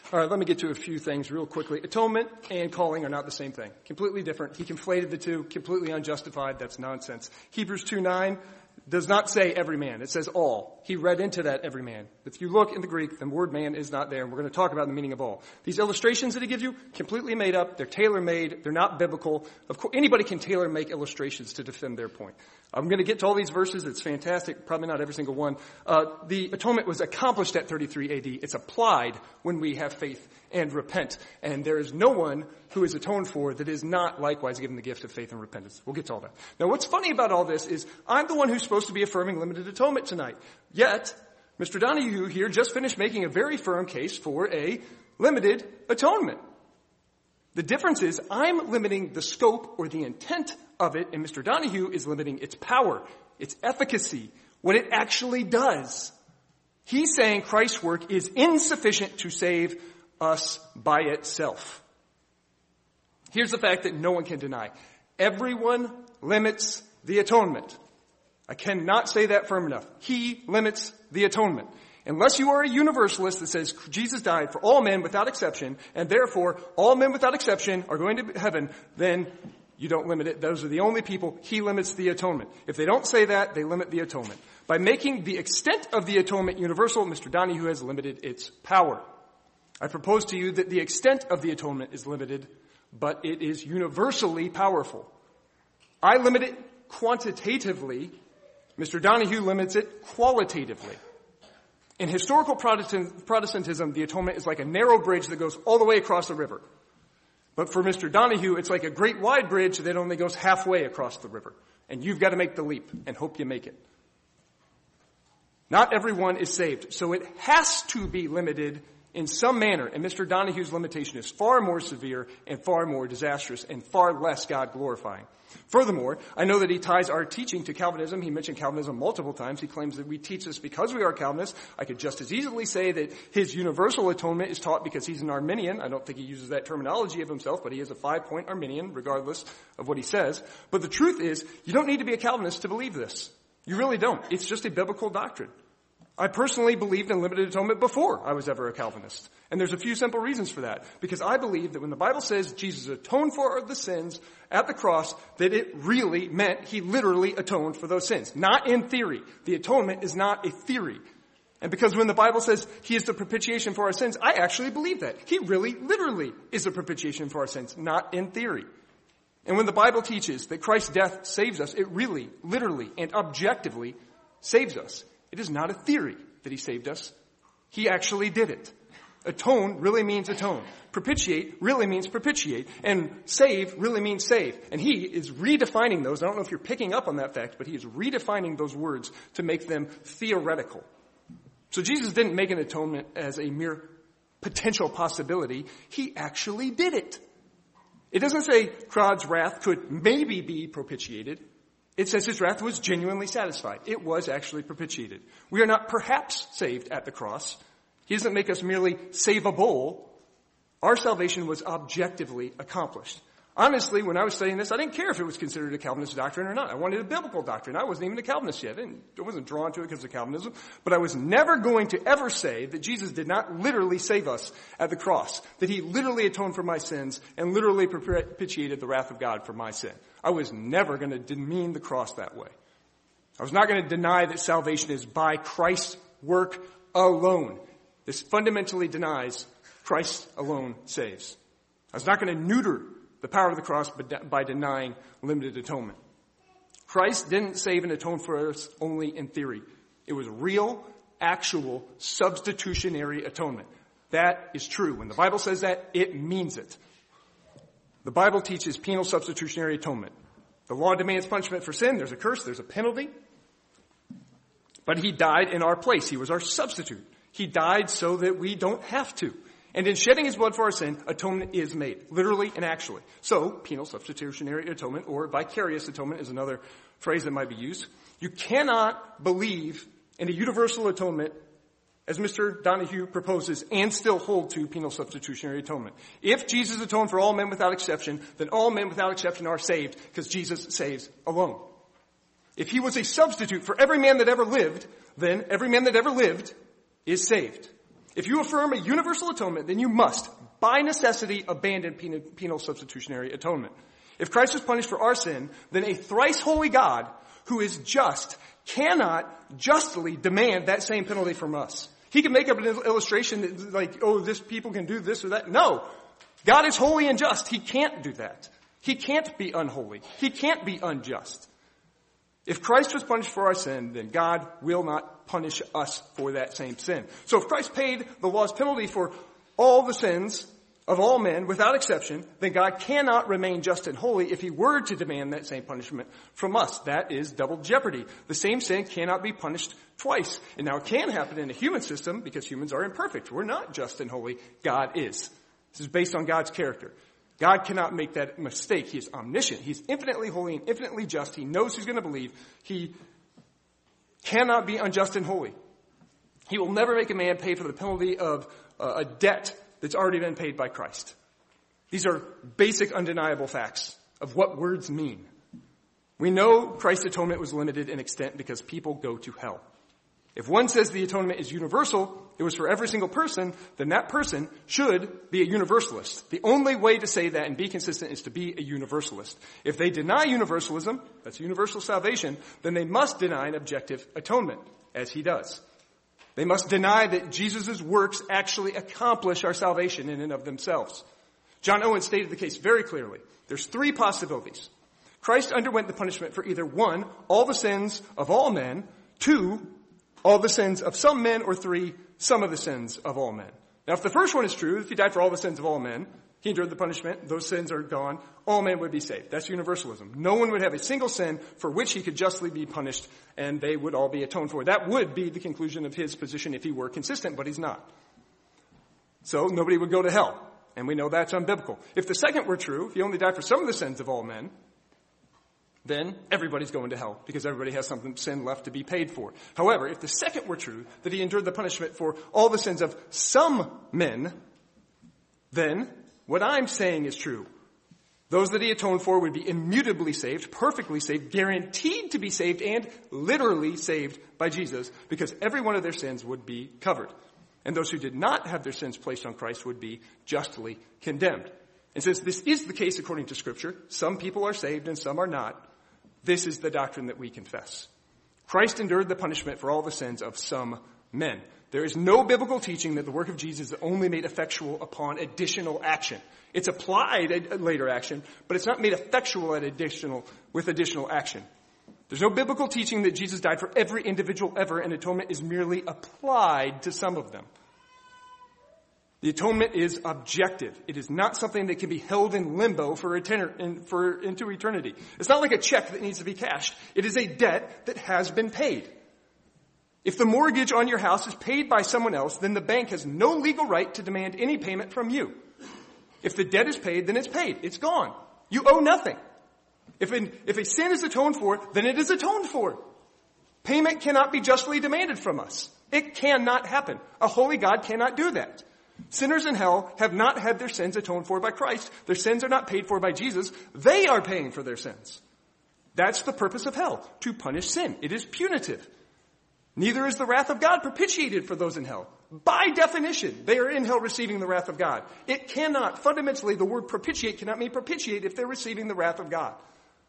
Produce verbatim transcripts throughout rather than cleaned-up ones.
All right, let me get to a few things real quickly. Atonement and calling are not the same thing. Completely different. He conflated the two, completely unjustified. That's nonsense. Hebrews two nine does not say every man. It says all. He read into that every man. If you look in the Greek, the word man is not there, and we're going to talk about the meaning of all. These illustrations that he gives you, completely made up. They're tailor-made. They're not biblical. Of course, anybody can tailor-make illustrations to defend their point. I'm going to get to all these verses. It's fantastic. Probably not every single one. Uh, the atonement was accomplished at thirty-three A D. It's applied when we have faith and repent. And there is no one who is atoned for that is not likewise given the gift of faith and repentance. We'll get to all that. Now, what's funny about all this is I'm the one who's supposed to be affirming limited atonement tonight. Yet, Mister Donahue here just finished making a very firm case for a limited atonement. The difference is I'm limiting the scope or the intent of it, and Mister Donahue is limiting its power, its efficacy, what it actually does. He's saying Christ's work is insufficient to save us by itself. Here's the fact that no one can deny. Everyone limits the atonement. I cannot say that firm enough. He limits the atonement. Unless you are a universalist that says Jesus died for all men without exception, and therefore all men without exception are going to heaven, then you don't limit it. Those are the only people. He limits the atonement. If they don't say that, they limit the atonement. By making the extent of the atonement universal, Mister Donahue has limited its power. I propose to you that the extent of the atonement is limited, but it is universally powerful. I limit it quantitatively. Mister Donahue limits it qualitatively. In historical Protestant, Protestantism, the atonement is like a narrow bridge that goes all the way across the river. But for Mister Donahue, it's like a great wide bridge that only goes halfway across the river. And you've got to make the leap and hope you make it. Not everyone is saved, so it has to be limited in some manner, and Mister Donahue's limitation is far more severe and far more disastrous and far less God-glorifying. Furthermore, I know that he ties our teaching to Calvinism. He mentioned Calvinism multiple times. He claims that we teach this because we are Calvinists. I could just as easily say that his universal atonement is taught because he's an Arminian. I don't think he uses that terminology of himself, but he is a five-point Arminian, regardless of what he says. But the truth is, you don't need to be a Calvinist to believe this. You really don't. It's just a biblical doctrine. I personally believed in limited atonement before I was ever a Calvinist. And there's a few simple reasons for that. Because I believe that when the Bible says Jesus atoned for the sins at the cross, that it really meant he literally atoned for those sins. Not in theory. The atonement is not a theory. And because when the Bible says he is the propitiation for our sins, I actually believe that. He really, literally is the propitiation for our sins, not in theory. And when the Bible teaches that Christ's death saves us, it really, literally, and objectively saves us. It is not a theory that he saved us. He actually did it. Atone really means atone. Propitiate really means propitiate. And save really means save. And he is redefining those. I don't know if you're picking up on that fact, but he is redefining those words to make them theoretical. So Jesus didn't make an atonement as a mere potential possibility. He actually did it. It doesn't say God's wrath could maybe be propitiated. It says his wrath was genuinely satisfied. It was actually propitiated. We are not perhaps saved at the cross. He doesn't make us merely savable. Our salvation was objectively accomplished. Honestly, when I was studying this, I didn't care if it was considered a Calvinist doctrine or not. I wanted a biblical doctrine. I wasn't even a Calvinist yet. I, didn't, I wasn't drawn to it because of Calvinism. But I was never going to ever say that Jesus did not literally save us at the cross, that he literally atoned for my sins and literally propitiated the wrath of God for my sin. I was never going to demean the cross that way. I was not going to deny that salvation is by Christ's work alone. This fundamentally denies Christ alone saves. I was not going to neuter the power of the cross by denying limited atonement. Christ didn't save and atone for us only in theory. It was real, actual, substitutionary atonement. That is true. When the Bible says that, it means it. The Bible teaches penal substitutionary atonement. The law demands punishment for sin. There's a curse. There's a penalty. But he died in our place. He was our substitute. He died so that we don't have to. And in shedding his blood for our sin, atonement is made, literally and actually. So, penal substitutionary atonement, or vicarious atonement is another phrase that might be used. You cannot believe in a universal atonement, as Mister Donahue proposes, and still hold to penal substitutionary atonement. If Jesus atoned for all men without exception, then all men without exception are saved, because Jesus saves alone. If he was a substitute for every man that ever lived, then every man that ever lived is saved. If you affirm a universal atonement, then you must, by necessity, abandon penal, penal substitutionary atonement. If Christ was punished for our sin, then a thrice holy God who is just cannot justly demand that same penalty from us. He can make up an illustration that, like, oh, this people can do this or that. No. God is holy and just. He can't do that. He can't be unholy. He can't be unjust. If Christ was punished for our sin, then God will not punish us for that same sin. So if Christ paid the law's penalty for all the sins of all men without exception, then God cannot remain just and holy if he were to demand that same punishment from us. That is double jeopardy. The same sin cannot be punished twice. And now it can happen in a human system because humans are imperfect. We're not just and holy. God is. This is based on God's character. God cannot make that mistake. He is omniscient. He's infinitely holy and infinitely just. He knows who's going to believe. He cannot be unjust and holy. He will never make a man pay for the penalty of uh, a debt that's already been paid by Christ. These are basic, undeniable facts of what words mean. We know Christ's atonement was limited in extent because people go to hell. If one says the atonement is universal, it was for every single person, then that person should be a universalist. The only way to say that and be consistent is to be a universalist. If they deny universalism, that's universal salvation, then they must deny an objective atonement, as he does. They must deny that Jesus' works actually accomplish our salvation in and of themselves. John Owen stated the case very clearly. There's three possibilities. Christ underwent the punishment for either one, all the sins of all men, two, all the sins of some men, or three, some of the sins of all men. Now, if the first one is true, if he died for all the sins of all men, he endured the punishment, those sins are gone, all men would be saved. That's universalism. No one would have a single sin for which he could justly be punished, and they would all be atoned for. That would be the conclusion of his position if he were consistent, but he's not. So nobody would go to hell, and we know that's unbiblical. If the second were true, if he only died for some of the sins of all men, then everybody's going to hell because everybody has some sin left to be paid for. However, if the second were true, that he endured the punishment for all the sins of some men, then what I'm saying is true. Those that he atoned for would be immutably saved, perfectly saved, guaranteed to be saved, and literally saved by Jesus because every one of their sins would be covered. And those who did not have their sins placed on Christ would be justly condemned. And since this is the case according to Scripture, some people are saved and some are not, this is the doctrine that we confess. Christ endured the punishment for all the sins of some men. There is no biblical teaching that the work of Jesus is only made effectual upon additional action. It's applied at later action, but it's not made effectual at additional, with additional action. There's no biblical teaching that Jesus died for every individual ever, and atonement is merely applied to some of them. The atonement is objective. It is not something that can be held in limbo for, etern- for into eternity. It's not like a check that needs to be cashed. It is a debt that has been paid. If the mortgage on your house is paid by someone else, then the bank has no legal right to demand any payment from you. If the debt is paid, then it's paid. It's gone. You owe nothing. If, an, if a sin is atoned for, then it is atoned for. Payment cannot be justly demanded from us. It cannot happen. A holy God cannot do that. Sinners in hell have not had their sins atoned for by Christ. Their sins are not paid for by Jesus. They are paying for their sins. That's the purpose of hell, to punish sin. It is punitive. Neither is the wrath of God propitiated for those in hell. By definition, they are in hell receiving the wrath of God. It cannot, fundamentally, the word propitiate cannot mean propitiate if they're receiving the wrath of God.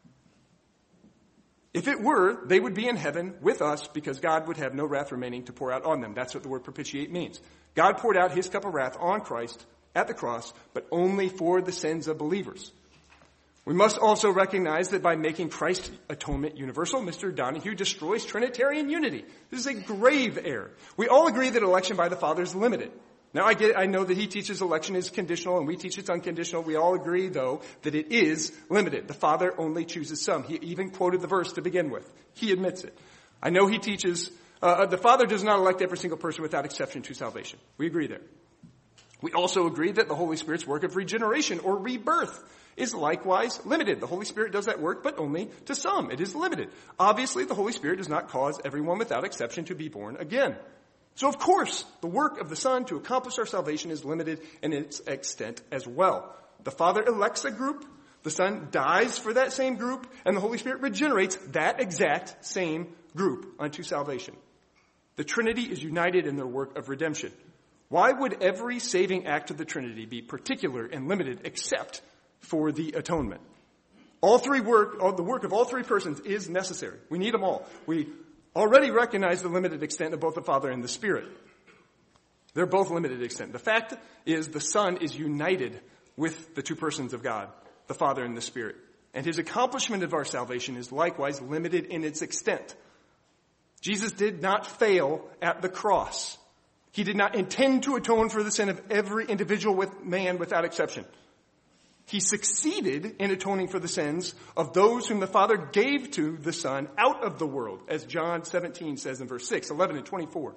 If it were, they would be in heaven with us because God would have no wrath remaining to pour out on them. That's what the word propitiate means. God poured out his cup of wrath on Christ at the cross, but only for the sins of believers. We must also recognize that by making Christ's atonement universal, Mister Donahue destroys Trinitarian unity. This is a grave error. We all agree that election by the Father is limited. Now, I get, I know that he teaches election is conditional and we teach it's unconditional. We all agree, though, that it is limited. The Father only chooses some. He even quoted the verse to begin with. He admits it. I know he teaches, uh, the Father does not elect every single person without exception to salvation. We agree there. We also agree that the Holy Spirit's work of regeneration or rebirth is likewise limited. The Holy Spirit does that work, but only to some. It is limited. Obviously, the Holy Spirit does not cause everyone without exception to be born again. So, of course, the work of the Son to accomplish our salvation is limited in its extent as well. The Father elects a group, the Son dies for that same group, and the Holy Spirit regenerates that exact same group unto salvation. The Trinity is united in their work of redemption. Why would every saving act of the Trinity be particular and limited except for the atonement? All three work, all, the work of all three persons is necessary. We need them all. We already recognize the limited extent of both the Father and the Spirit. They're both limited extent. The fact is the Son is united with the two persons of God, the Father and the Spirit. And his accomplishment of our salvation is likewise limited in its extent. Jesus did not fail at the cross. He did not intend to atone for the sin of every individual with man without exception. He succeeded in atoning for the sins of those whom the Father gave to the Son out of the world, as John seventeen says in verse six, eleven, and twenty-four.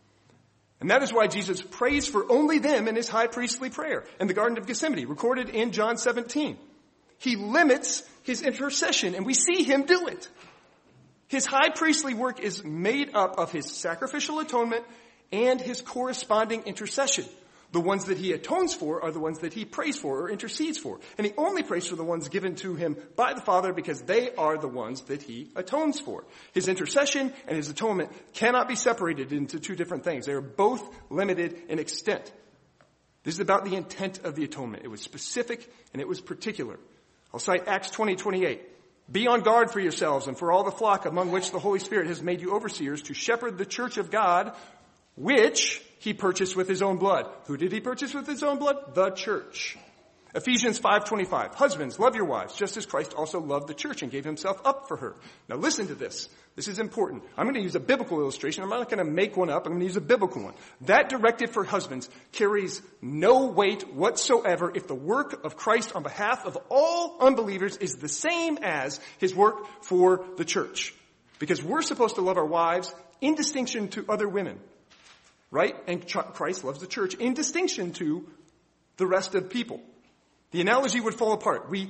And that is why Jesus prays for only them in his high priestly prayer in the Garden of Gethsemane, recorded in John seventeen. He limits his intercession, and we see him do it. His high priestly work is made up of his sacrificial atonement and his corresponding intercession. The ones that he atones for are the ones that he prays for or intercedes for. And he only prays for the ones given to him by the Father because they are the ones that he atones for. His intercession and his atonement cannot be separated into two different things. They are both limited in extent. This is about the intent of the atonement. It was specific and it was particular. I'll cite Acts twenty twenty-eight. Be on guard for yourselves and for all the flock among which the Holy Spirit has made you overseers to shepherd the church of God, which he purchased with his own blood. Who did he purchase with his own blood? The church. Ephesians five twenty-five. Husbands, love your wives, just as Christ also loved the church and gave himself up for her. Now listen to this. This is important. I'm going to use a biblical illustration. I'm not going to make one up. I'm going to use a biblical one. That directive for husbands carries no weight whatsoever if the work of Christ on behalf of all unbelievers is the same as his work for the church. Because we're supposed to love our wives in distinction to other women. Right? And Christ loves the church in distinction to the rest of people. The analogy would fall apart. We,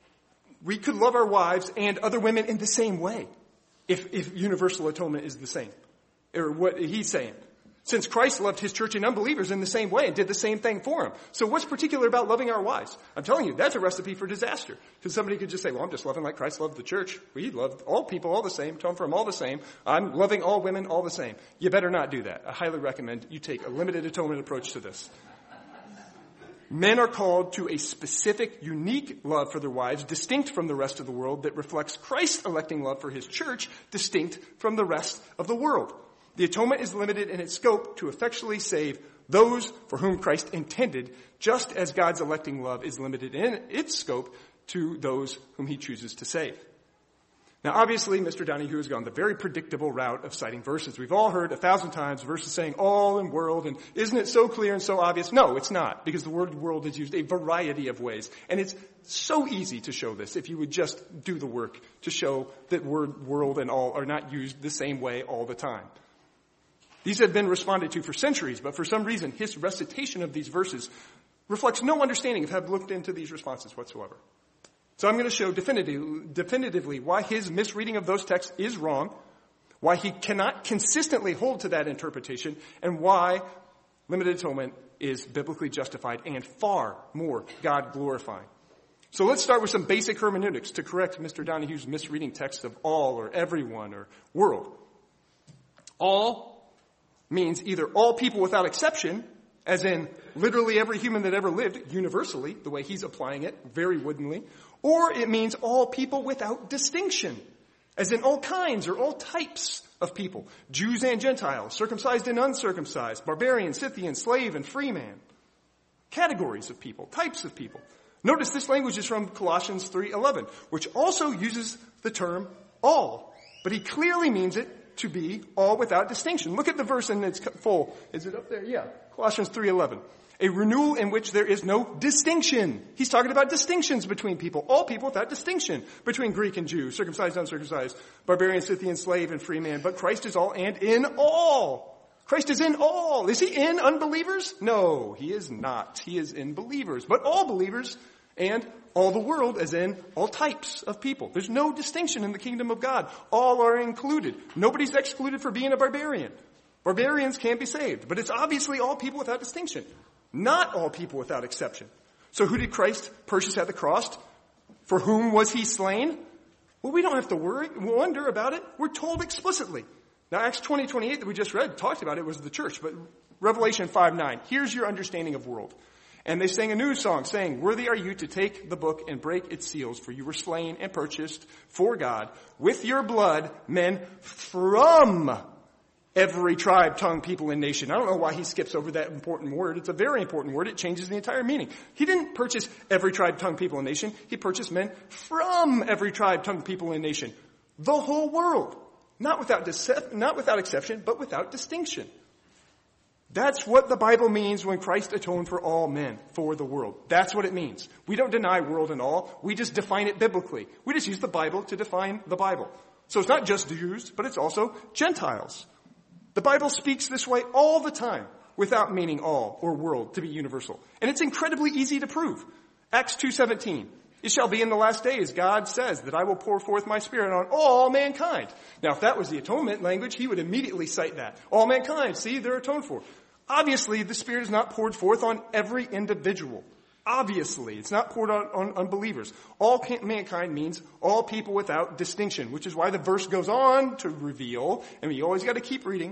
we could love our wives and other women in the same way if, if universal atonement is the same. Or what he's saying. Since Christ loved his church and unbelievers in the same way and did the same thing for them. So what's particular about loving our wives? I'm telling you, that's a recipe for disaster. Because somebody could just say, well, I'm just loving like Christ loved the church. We love all people all the same, atone for them all the same. I'm loving all women all the same. You better not do that. I highly recommend you take a limited atonement approach to this. Men are called to a specific, unique love for their wives, distinct from the rest of the world, that reflects Christ's electing love for his church, distinct from the rest of the world. The atonement is limited in its scope to effectually save those for whom Christ intended, just as God's electing love is limited in its scope to those whom he chooses to save. Now, obviously, Mister Donahue has gone the very predictable route of citing verses. We've all heard a thousand times verses saying all and world, and isn't it so clear and so obvious? No, it's not, because the word world is used a variety of ways. And it's so easy to show this if you would just do the work to show that word world and all are not used the same way all the time. These have been responded to for centuries, but for some reason, his recitation of these verses reflects no understanding of having looked into these responses whatsoever. So I'm going to show definitively, definitively why his misreading of those texts is wrong, why he cannot consistently hold to that interpretation, and why limited atonement is biblically justified and far more God-glorifying. So let's start with some basic hermeneutics to correct Mister Donahue's misreading text of all or everyone or world. All means either all people without exception, as in literally every human that ever lived, universally, the way he's applying it, very woodenly, or it means all people without distinction, as in all kinds or all types of people, Jews and Gentiles, circumcised and uncircumcised, barbarian, Scythian, slave, and free man. Categories of people, types of people. Notice this language is from Colossians three eleven, which also uses the term all, but he clearly means it to be all without distinction. Look at the verse in its full. Is it up there? Yeah. Colossians three eleven. A renewal in which there is no distinction. He's talking about distinctions between people. All people without distinction between Greek and Jew, circumcised, uncircumcised, barbarian, Scythian, slave, and free man. But Christ is all and in all. Christ is in all. Is he in unbelievers? No, he is not. He is in believers. But all believers and all the world, as in all types of people. There's no distinction in the kingdom of God. All are included. Nobody's excluded for being a barbarian. Barbarians can't be saved. But it's obviously all people without distinction. Not all people without exception. So who did Christ purchase at the cross? For whom was he slain? Well, we don't have to worry, wonder about it. We're told explicitly. Now, Acts twenty twenty-eight that we just read talked about it was the church, but Revelation five nine. Here's your understanding of world. And they sang a new song saying, worthy are you to take the book and break its seals, for you were slain and purchased for God with your blood men from every tribe, tongue, people, and nation. I don't know why he skips over that important word. It's a very important word. It changes the entire meaning. He didn't purchase every tribe, tongue, people, and nation. He purchased men from every tribe, tongue, people, and nation. The whole world. Not without dece- not without exception, but without distinction. That's what the Bible means when Christ atoned for all men, for the world. That's what it means. We don't deny world and all. We just define it biblically. We just use the Bible to define the Bible. So it's not just Jews, but it's also Gentiles. The Bible speaks this way all the time without meaning all or world to be universal. And it's incredibly easy to prove. Acts two seventeen. It shall be in the last days, God says, that I will pour forth my Spirit on all mankind. Now, if that was the atonement language, he would immediately cite that. All mankind, see, they're atoned for. Obviously, the Spirit is not poured forth on every individual. Obviously, it's not poured on, on unbelievers. All mankind means all people without distinction, which is why the verse goes on to reveal, and you always got to keep reading,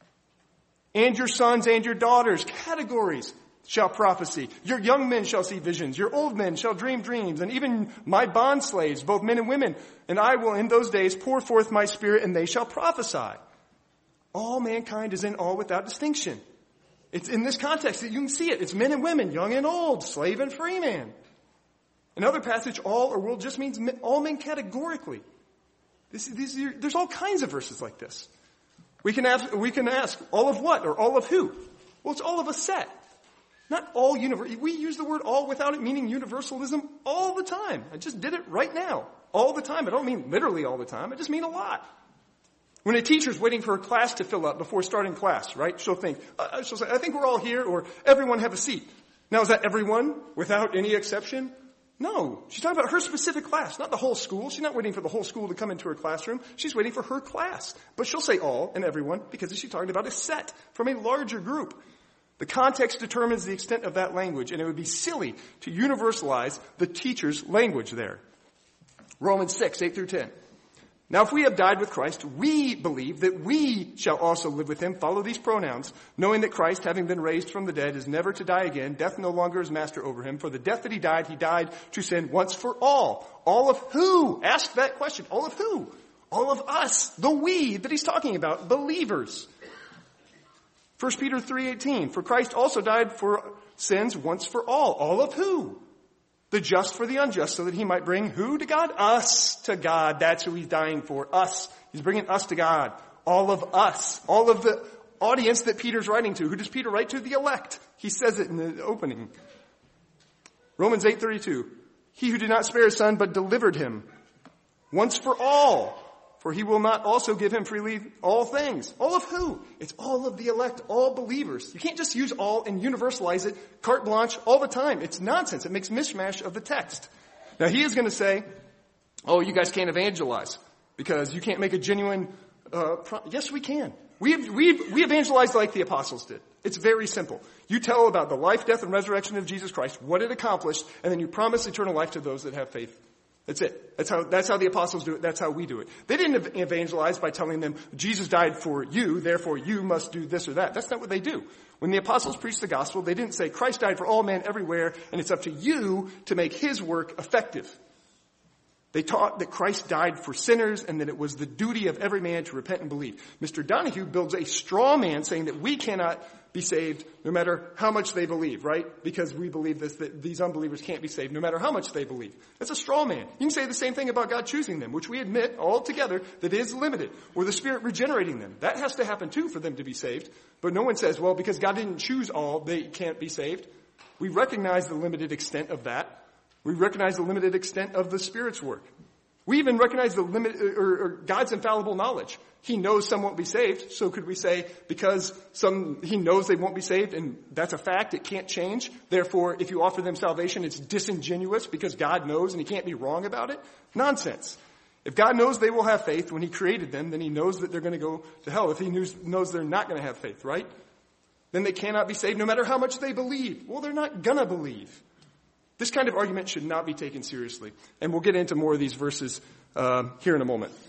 and your sons and your daughters, categories, shall prophesy. Your young men shall see visions. Your old men shall dream dreams. And even my bond slaves, both men and women. And I will in those days pour forth my Spirit, and they shall prophesy. All mankind is in all without distinction. It's in this context that you can see it. It's men and women, young and old, slave and free man. Another passage, all or world, just means all men categorically. This, these, there's all kinds of verses like this. We can ask, we can ask, all of what or all of who? Well, it's all of a set. Not all universal. We use the word all without it meaning universalism all the time. I just did it right now. All the time. I don't mean literally all the time. I just mean a lot. When a teacher's waiting for a class to fill up before starting class, right? She'll think, uh, she'll say, I think we're all here, or everyone have a seat. Now, is that everyone without any exception? No. She's talking about her specific class, not the whole school. She's not waiting for the whole school to come into her classroom. She's waiting for her class. But she'll say all and everyone because she's talking about a set from a larger group. The context determines the extent of that language, and it would be silly to universalize the teacher's language there. Romans six, eight through ten. Now if we have died with Christ, we believe that we shall also live with him. Follow these pronouns, knowing that Christ, having been raised from the dead, is never to die again. Death no longer is master over him. For the death that he died, he died to sin once for all. All of who? Ask that question. All of who? All of us, the we that he's talking about, believers. First Peter three eighteen, for Christ also died for sins once for all. All of who? The just for the unjust, so that he might bring who to God? Us to God. That's who he's dying for. Us. He's bringing us to God. All of us. All of the audience that Peter's writing to. Who does Peter write to? The elect. He says it in the opening. Romans eight thirty-two, he who did not spare his son, but delivered him once for all. For he will not also give him freely all things. All of who? It's all of the elect, all believers. You can't just use all and universalize it, carte blanche, all the time. It's nonsense. It makes mishmash of the text. Now he is going to say, oh, you guys can't evangelize because you can't make a genuine, uh, pro-. Yes, we can. We, we, we evangelize like the apostles did. It's very simple. You tell about the life, death, and resurrection of Jesus Christ, what it accomplished, and then you promise eternal life to those that have faith. That's it. That's how, that's how the apostles do it. That's how we do it. They didn't evangelize by telling them, Jesus died for you, therefore you must do this or that. That's not what they do. When the apostles preached the gospel, they didn't say, Christ died for all men everywhere, and it's up to you to make his work effective. They taught that Christ died for sinners and that it was the duty of every man to repent and believe. Mister Donahue builds a straw man saying that we cannot be saved no matter how much they believe, right? Because we believe this, that these unbelievers can't be saved no matter how much they believe. That's a straw man. You can say the same thing about God choosing them, which we admit altogether that is limited, or the Spirit regenerating them. That has to happen too for them to be saved. But no one says, well, because God didn't choose all, they can't be saved. We recognize the limited extent of that. We recognize the limited extent of the Spirit's work. We even recognize the limit, or, or God's infallible knowledge. He knows some won't be saved. So could we say because some, he knows they won't be saved and that's a fact, it can't change. Therefore, if you offer them salvation, it's disingenuous because God knows and he can't be wrong about it? Nonsense. If God knows they will have faith when he created them, then he knows that they're going to go to hell. If he knows, knows they're not going to have faith, right? Then they cannot be saved no matter how much they believe. Well, they're not going to believe. This kind of argument should not be taken seriously. And we'll get into more of these verses uh, here in a moment.